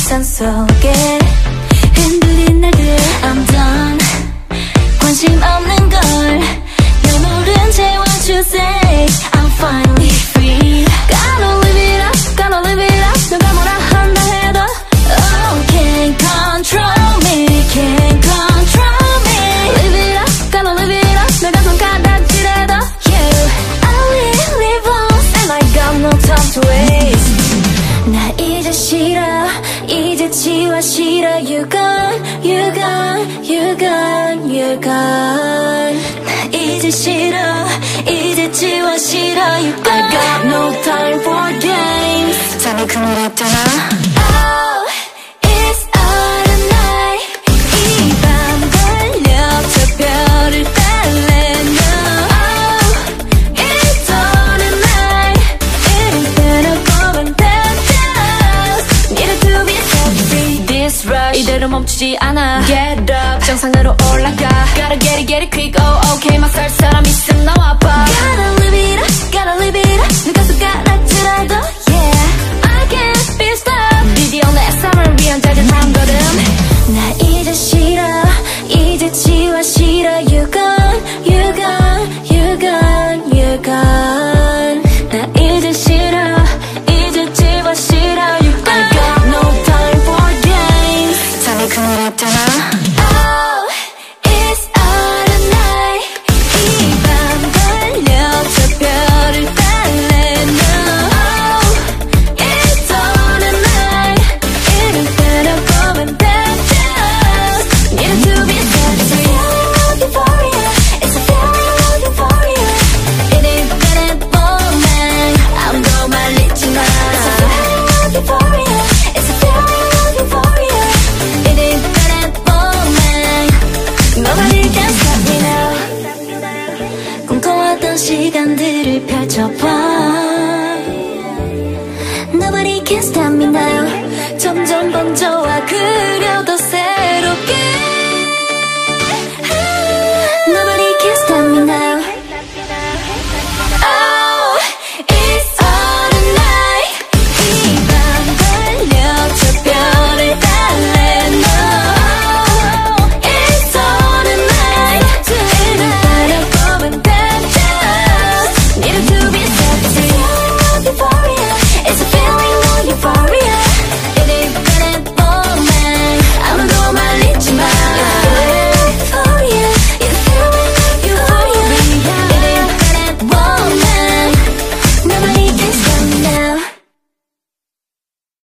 시선 속에 흔들린 날들 I'm done 관심 없는 걸 눈물은 채워주세 I'm finally free Gotta live it up, gotta live it up 누가 뭐라 한다 해도 Oh, can't control me, can't control me Live it up, gotta live it up 내가 손가락질해도 You, I will live on and I got no time to waste 나 이제 싫어 이제 지워 싫어 You gone, you gone, you gone, you gone 나 이제 싫어 이제 지워 싫어 You gone I got no time for games 잠이 금방 Oh, it's autonight 이 밤 달려 저 별을 달래 No, it's autonight 이름 때려 보면 Needed to be set free This rush 이대로 멈추지 않아 Get up 정상으로 올라가 Gotta get it quick Oh okay 맞설 사람 있음 나와봐 Gotta live it up Gotta live it up 누가 손가락질해도 Yeah I can't be stopped 드디어 내 삶을 위한 짜릿한 걸음 나 이제 싫어 이제 지워 싫어 You gone You gone You gone You gone 나 이제 싫어 이제 지워 싫어 You gone I got no time for games 잠이 금방 Oh, it's autonight 이 밤 달려 저 별을 달래 No, it's autonight 이름 때려 보면 Needed to be set free It's a feeling of euphoria It's a feeling of euphoria It ain't that moment 아무도 말리지 마 It's a feeling of euphoria It's a feeling of euphoria It ain't that moment Nobody can stop me now 꿈꿔왔던 시간들을 펼쳐봐 Nobody can stop me now 점점 번져와 그려도